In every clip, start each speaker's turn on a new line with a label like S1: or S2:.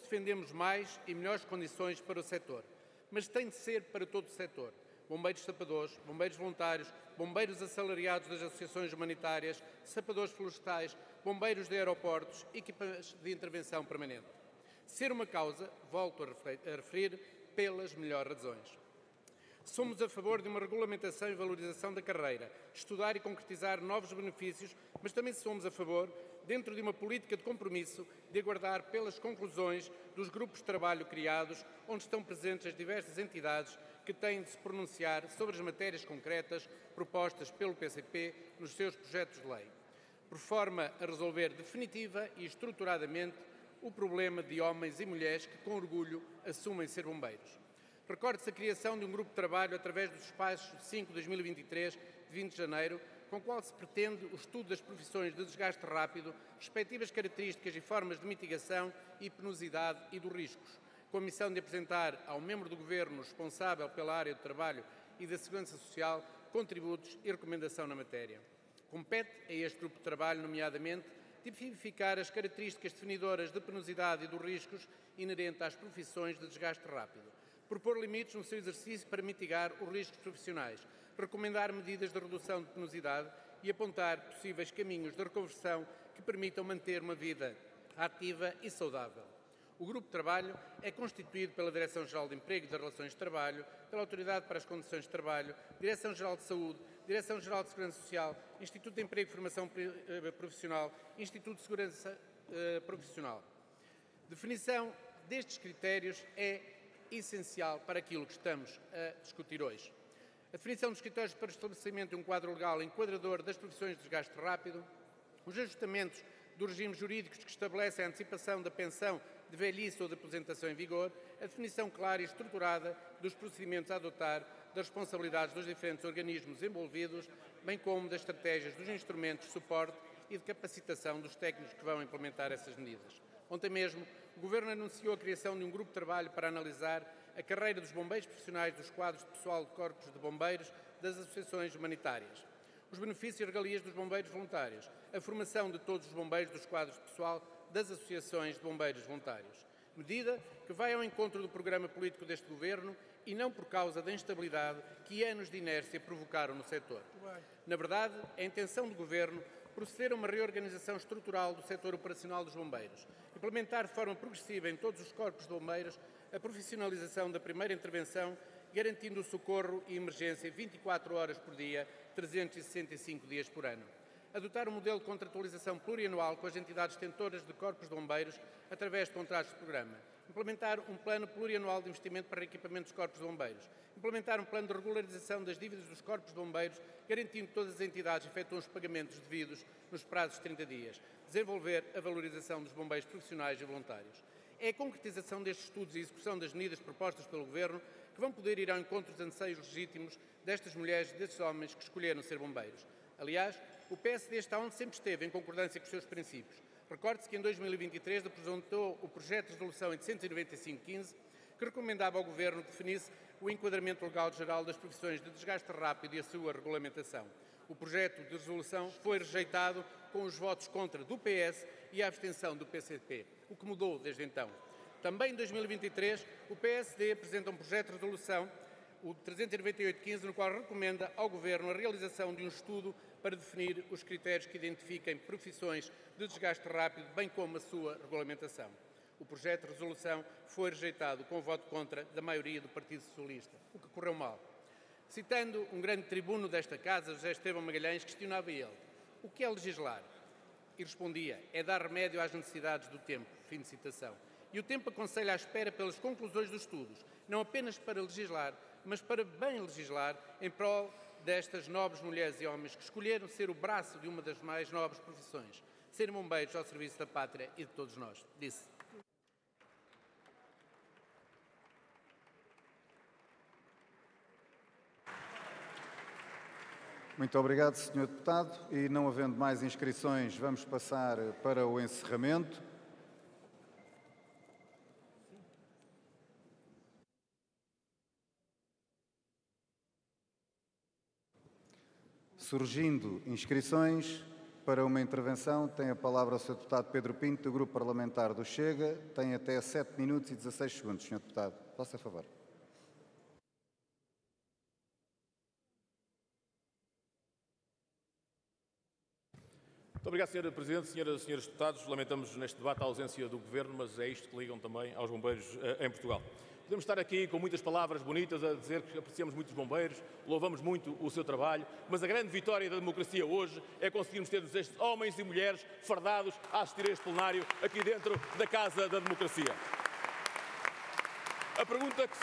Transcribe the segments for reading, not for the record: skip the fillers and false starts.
S1: defendemos mais e melhores condições para o setor, mas tem de ser para todo o setor. Bombeiros sapadores, bombeiros voluntários, bombeiros assalariados das associações humanitárias, sapadores florestais, bombeiros de aeroportos, equipas de intervenção permanente. Ser uma causa, volto a referir, pelas melhores razões. Somos a favor de uma regulamentação e valorização da carreira, estudar e concretizar novos benefícios, mas também somos a favor, dentro de uma política de compromisso, de aguardar pelas conclusões dos grupos de trabalho criados, onde estão presentes as diversas entidades que têm de se pronunciar sobre as matérias concretas propostas pelo PCP nos seus projetos de lei, por forma a resolver definitiva e estruturadamente o problema de homens e mulheres que, com orgulho, assumem ser bombeiros. Recorde-se a criação de um grupo de trabalho através do Despacho 5/2023, de 20 de janeiro, com o qual se pretende o estudo das profissões de desgaste rápido, respectivas características e formas de mitigação e penosidade e dos riscos, com a missão de apresentar ao membro do Governo responsável pela área do trabalho e da segurança social contributos e recomendação na matéria. Compete a este grupo de trabalho, nomeadamente, tipificar as características definidoras de penosidade e dos riscos inerentes às profissões de desgaste rápido, propor limites no seu exercício para mitigar os riscos profissionais, recomendar medidas de redução de penosidade e apontar possíveis caminhos de reconversão que permitam manter uma vida ativa e saudável. O grupo de trabalho é constituído pela Direção-Geral de Emprego e das Relações de Trabalho, pela Autoridade para as Condições de Trabalho, Direção-Geral de Saúde, Direção-Geral de Segurança Social, Instituto de Emprego e Formação Profissional, Instituto de Segurança Profissional. Definição destes critérios é essencial para aquilo que estamos a discutir hoje. A definição dos critérios para o estabelecimento de um quadro legal enquadrador das profissões de desgaste rápido, os ajustamentos dos regimes jurídicos que estabelecem a antecipação da pensão de velhice ou de aposentação em vigor, a definição clara e estruturada dos procedimentos a adotar, das responsabilidades dos diferentes organismos envolvidos, bem como das estratégias, dos instrumentos de suporte e de capacitação dos técnicos que vão implementar essas medidas. Ontem mesmo, o Governo anunciou a criação de um grupo de trabalho para analisar a carreira dos bombeiros profissionais dos quadros de pessoal de corpos de bombeiros das associações humanitárias, os benefícios e regalias dos bombeiros voluntários, a formação de todos os bombeiros dos quadros de pessoal das associações de bombeiros voluntários. Medida que vai ao encontro do programa político deste Governo e não por causa da instabilidade que anos de inércia provocaram no setor. Na verdade, é a intenção do Governo proceder a uma reorganização estrutural do setor operacional dos bombeiros, implementar de forma progressiva em todos os corpos de bombeiros a profissionalização da primeira intervenção, garantindo o socorro e emergência 24 horas por dia, 365 dias por ano. Adotar um modelo de contratualização plurianual com as entidades detentoras de corpos de bombeiros através de contratos de programa. Implementar um plano plurianual de investimento para reequipamento dos corpos de bombeiros. Implementar um plano de regularização das dívidas dos corpos de bombeiros, garantindo que todas as entidades efetuam os pagamentos devidos nos prazos de 30 dias. Desenvolver a valorização dos bombeiros profissionais e voluntários. É a concretização destes estudos e execução das medidas propostas pelo Governo que vão poder ir ao encontro dos anseios legítimos destas mulheres e destes homens que escolheram ser bombeiros. Aliás, o PSD está onde sempre esteve, em concordância com os seus princípios. Recorde-se que em 2023 apresentou o projeto de resolução 895/15, que recomendava ao Governo que definisse o enquadramento legal geral das profissões de desgaste rápido e a sua regulamentação. O projeto de resolução foi rejeitado com os votos contra do PS e a abstenção do PCP, o que mudou desde então. Também em 2023, o PSD apresenta um projeto de resolução, o 398/15, no qual recomenda ao Governo a realização de um estudo para definir os critérios que identifiquem profissões de desgaste rápido, bem como a sua regulamentação. O projeto de resolução foi rejeitado com o voto contra da maioria do Partido Socialista, o que correu mal. Citando um grande tribuno desta casa, José Estevão Magalhães, questionava ele: o que é legislar? E respondia: é dar remédio às necessidades do tempo. Fim de citação. E o tempo aconselha a espera pelas conclusões dos estudos, não apenas para legislar, mas para bem legislar em prol destas nobres mulheres e homens que escolheram ser o braço de uma das mais nobres profissões, serem bombeiros ao serviço da pátria e de todos nós. Disse.
S2: Muito obrigado, Sr. Deputado. E não havendo mais inscrições, vamos passar para o encerramento. Surgindo inscrições, para uma intervenção tem a palavra o Sr. Deputado Pedro Pinto, do Grupo Parlamentar do Chega. Tem até 7 minutos e 16 segundos, Sr. Deputado. Faça favor.
S3: Muito obrigado, Sr. Presidente. Senhoras e senhores deputados, lamentamos neste debate a ausência do Governo, mas é isto que ligam também aos bombeiros em Portugal. Podemos estar aqui com muitas palavras bonitas a dizer que apreciamos muito os bombeiros, louvamos muito o seu trabalho, mas a grande vitória da democracia hoje é conseguirmos ter estes homens e mulheres fardados a assistir a este plenário aqui dentro da Casa da Democracia. A pergunta que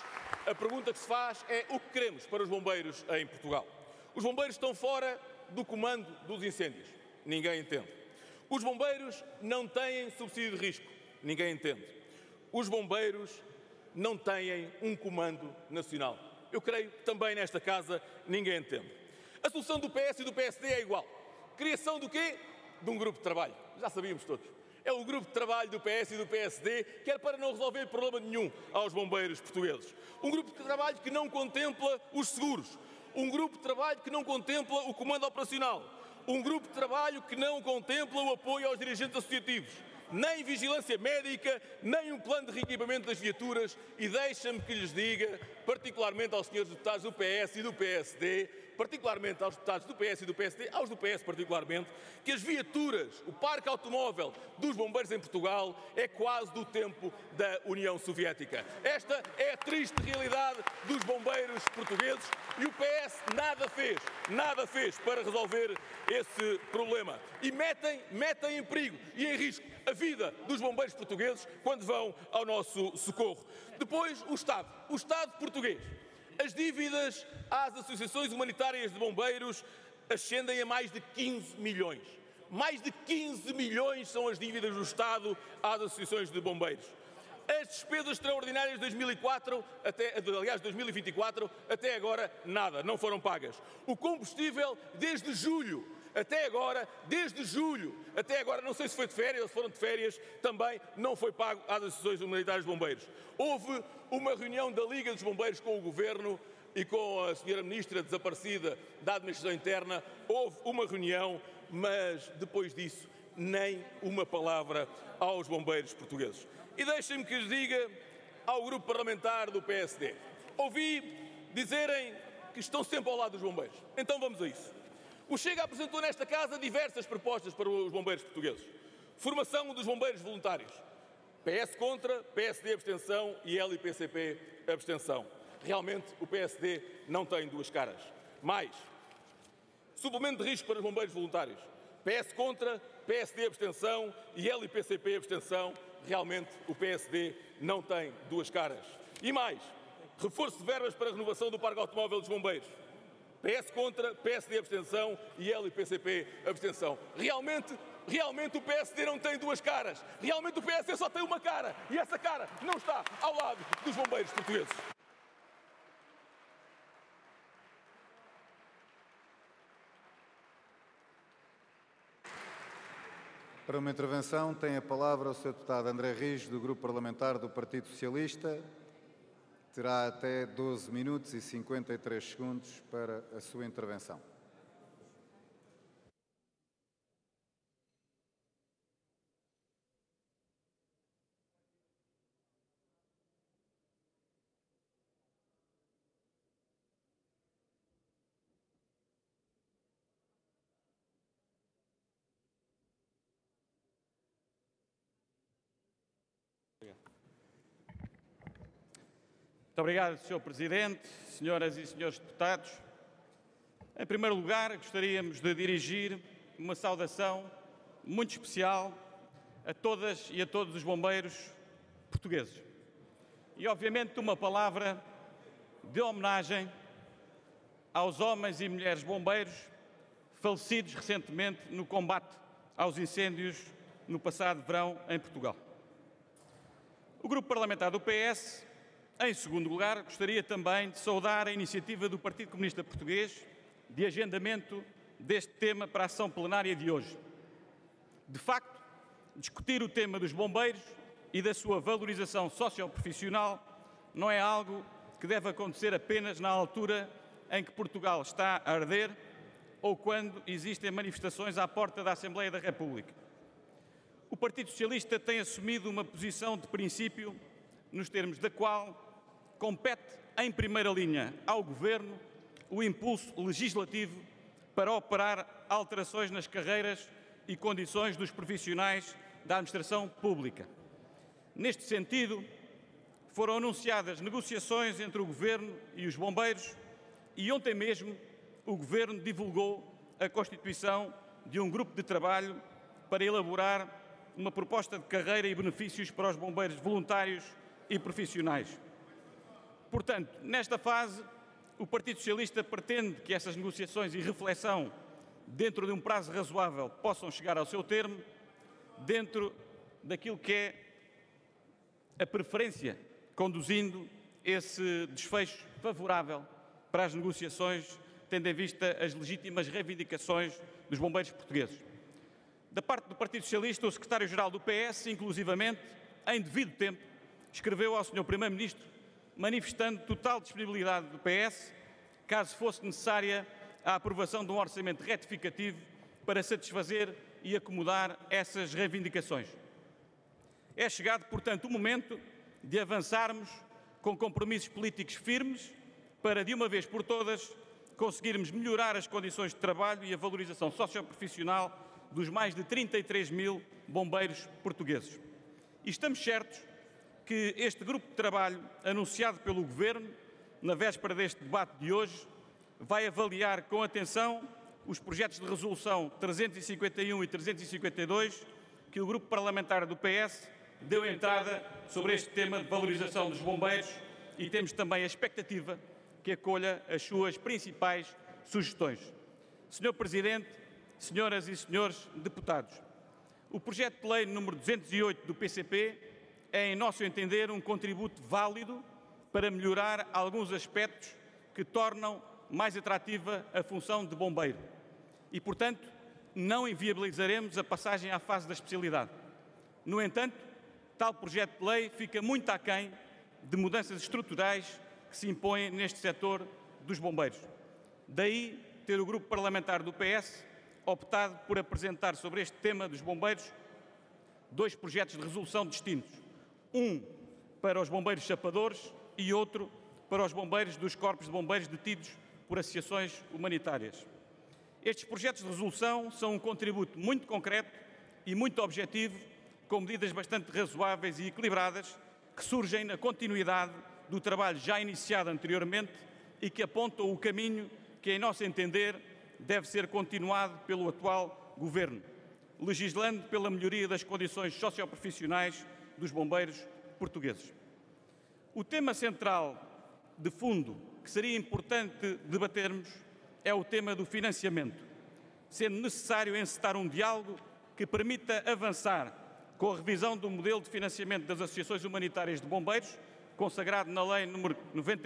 S3: se faz é o que queremos para os bombeiros em Portugal. Os bombeiros estão fora do comando dos incêndios. Ninguém entende. Os bombeiros não têm subsídio de risco. Ninguém entende. Os bombeiros não têm um comando nacional. Eu creio que também nesta casa ninguém entende. A solução do PS e do PSD é igual. Criação do quê? De um grupo de trabalho. Já sabíamos todos. É o grupo de trabalho do PS e do PSD que era para não resolver problema nenhum aos bombeiros portugueses. Um grupo de trabalho que não contempla os seguros. Um grupo de trabalho que não contempla o comando operacional. Um grupo de trabalho que não contempla o apoio aos dirigentes associativos. Nem vigilância médica, nem um plano de reequipamento das viaturas. E deixa-me que lhes diga, particularmente aos senhores deputados do PS e do PSD, particularmente aos deputados do PS e do PSD, aos do PS particularmente, que as viaturas, o parque automóvel dos bombeiros em Portugal é quase do tempo da União Soviética. Esta é a triste realidade dos bombeiros portugueses e o PS nada fez para resolver esse problema. E metem em perigo e em risco a vida dos bombeiros portugueses quando vão ao nosso socorro. Depois, o Estado português. As dívidas às associações humanitárias de bombeiros ascendem a mais de 15 milhões. Mais de 15 milhões são as dívidas do Estado às associações de bombeiros. As despesas extraordinárias de 2024, aliás, 2024, até agora nada, não foram pagas. O combustível, desde julho até agora, não sei se foi de férias ou se foram de férias, também não foi pago às associações humanitárias de bombeiros. Houve uma reunião da Liga dos Bombeiros com o Governo e com a Sra. Ministra desaparecida da Administração Interna. Houve uma reunião, mas depois disso, nem uma palavra aos bombeiros portugueses. E deixem-me que lhes diga ao grupo parlamentar do PSD. Ouvi dizerem que estão sempre ao lado dos bombeiros. Então vamos a isso. O Chega apresentou nesta casa diversas propostas para os bombeiros portugueses. Formação dos bombeiros voluntários. PS contra, PSD abstenção e LIPCP abstenção. Realmente o PSD não tem duas caras. Mais, suplemento de risco para os bombeiros voluntários. PS contra, PSD abstenção e LIPCP abstenção. Realmente o PSD não tem duas caras. E mais, reforço de verbas para a renovação do parque automóvel dos bombeiros. PS contra, PSD abstenção e LIPCP abstenção. Realmente o PSD não tem duas caras. Realmente o PSD só tem uma cara. E essa cara não está ao lado dos bombeiros portugueses.
S2: Para uma intervenção tem a palavra o Sr. Deputado André Rijo, do Grupo Parlamentar do Partido Socialista. Terá até 12 minutos e 53 segundos para a sua intervenção.
S4: Muito obrigado, Sr. Presidente, senhoras e senhores deputados. Em primeiro lugar, gostaríamos de dirigir uma saudação muito especial a todas e a todos os bombeiros portugueses. E, obviamente, uma palavra de homenagem aos homens e mulheres bombeiros falecidos recentemente no combate aos incêndios no passado verão em Portugal. O Grupo Parlamentar do PS, em segundo lugar, gostaria também de saudar a iniciativa do Partido Comunista Português de agendamento deste tema para a sessão plenária de hoje. De facto, discutir o tema dos bombeiros e da sua valorização socioprofissional não é algo que deve acontecer apenas na altura em que Portugal está a arder ou quando existem manifestações à porta da Assembleia da República. O Partido Socialista tem assumido uma posição de princípio, nos termos da qual compete, em primeira linha, ao Governo o impulso legislativo para operar alterações nas carreiras e condições dos profissionais da administração pública. Neste sentido, foram anunciadas negociações entre o Governo e os bombeiros e ontem mesmo o Governo divulgou a constituição de um grupo de trabalho para elaborar uma proposta de carreira e benefícios para os bombeiros voluntários e profissionais. Portanto, nesta fase, o Partido Socialista pretende que essas negociações e reflexão, dentro de um prazo razoável, possam chegar ao seu termo, dentro daquilo que é a preferência, conduzindo esse desfecho favorável para as negociações, tendo em vista as legítimas reivindicações dos bombeiros portugueses. Da parte do Partido Socialista, o secretário-geral do PS, inclusivamente, em devido tempo, escreveu ao Sr. Primeiro-Ministro, manifestando total disponibilidade do PS, caso fosse necessária a aprovação de um orçamento retificativo para satisfazer e acomodar essas reivindicações. É chegado, portanto, o momento de avançarmos com compromissos políticos firmes para, de uma vez por todas, conseguirmos melhorar as condições de trabalho e a valorização socioprofissional dos mais de 33 mil bombeiros portugueses. E estamos certos que este grupo de trabalho, anunciado pelo Governo, na véspera deste debate de hoje, vai avaliar com atenção os projetos de resolução 351 e 352 que o grupo parlamentar do PS deu entrada sobre este tema de valorização dos bombeiros e temos também a expectativa que acolha as suas principais sugestões. Senhor Presidente, senhoras e senhores deputados, o projeto de lei número 208 do PCP é, em nosso entender, um contributo válido para melhorar alguns aspectos que tornam mais atrativa a função de bombeiro e, portanto, não inviabilizaremos a passagem à fase da especialidade. No entanto, tal projeto de lei fica muito aquém de mudanças estruturais que se impõem neste setor dos bombeiros. Daí ter o grupo parlamentar do PS optado por apresentar sobre este tema dos bombeiros dois projetos de resolução distintos. Um para os bombeiros chapadores e outro para os bombeiros dos corpos de bombeiros detidos por associações humanitárias. Estes projetos de resolução são um contributo muito concreto e muito objetivo, com medidas bastante razoáveis e equilibradas, que surgem na continuidade do trabalho já iniciado anteriormente e que apontam o caminho que, em nosso entender, deve ser continuado pelo atual Governo, legislando pela melhoria das condições socioprofissionais dos bombeiros portugueses. O tema central de fundo que seria importante debatermos é o tema do financiamento, sendo necessário encetar um diálogo que permita avançar com a revisão do modelo de financiamento das associações humanitárias de bombeiros, consagrado na Lei nº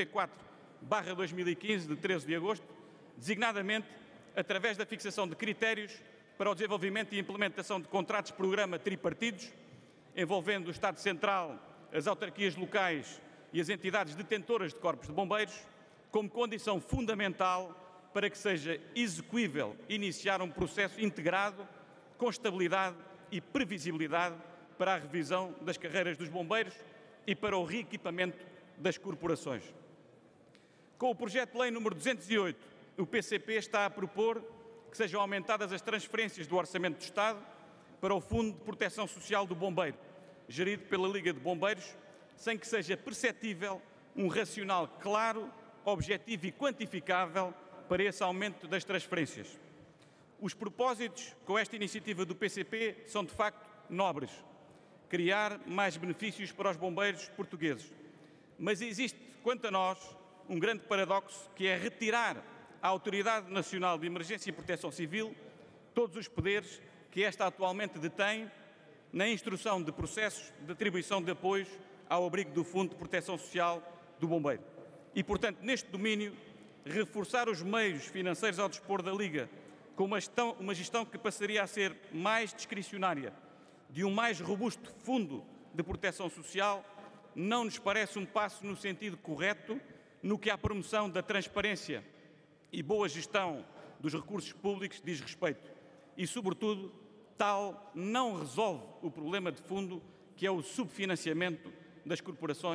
S4: 94/2015, de 13 de agosto, designadamente através da fixação de critérios para o desenvolvimento e implementação de contratos-programa tripartidos, envolvendo o Estado Central, as autarquias locais e as entidades detentoras de corpos de bombeiros, como condição fundamental para que seja execuível iniciar um processo integrado, com estabilidade e previsibilidade para a revisão das carreiras dos bombeiros e para o reequipamento das corporações. Com o projeto de lei número 208, o PCP está a propor que sejam aumentadas as transferências do Orçamento do Estado para o Fundo de Proteção Social do Bombeiro, gerido pela Liga de Bombeiros, sem que seja perceptível um racional claro, objetivo e quantificável para esse aumento das transferências. Os propósitos com esta iniciativa do PCP são, de facto, nobres. Criar mais benefícios para os bombeiros portugueses. Mas existe, quanto a nós, um grande paradoxo, que é retirar à Autoridade Nacional de Emergência e Proteção Civil todos os poderes que esta atualmente detém na instrução de processos de atribuição de apoios ao abrigo do Fundo de Proteção Social do Bombeiro. E, portanto, neste domínio, reforçar os meios financeiros ao dispor da Liga com uma gestão que passaria a ser mais discricionária, de um mais robusto Fundo de Proteção Social, não nos parece um passo no sentido correto no que à promoção da transparência e boa gestão dos recursos públicos diz respeito e, sobretudo, tal não resolve o problema de fundo que é o subfinanciamento das corporações